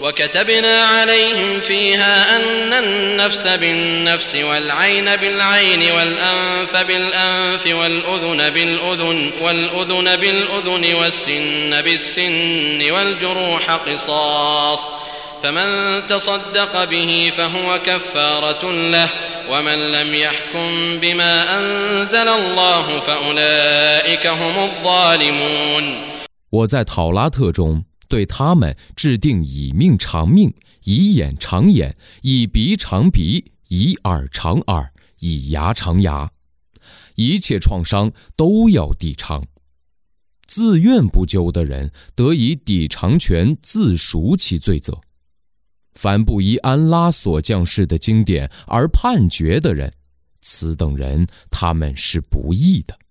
وكتبنا عليهم فيها أن النفس بالنفس والعين بالعين والأنف بالأنف والأذن بالأذن والسن بالسن والجروح قصاص فمن تصدق به فهو كفارة له ومن لم يحكم بما أنزل الله فأولئك هم الظالمون。 我在讨拉特中对他们制定以命偿命，以眼偿眼，以鼻偿鼻，以耳偿耳，以牙偿牙，一切创伤都要抵偿。自愿不救的人得以抵偿权自赎其罪责。凡不依安拉所降世的经典而判决的人，此等人他们是不义的。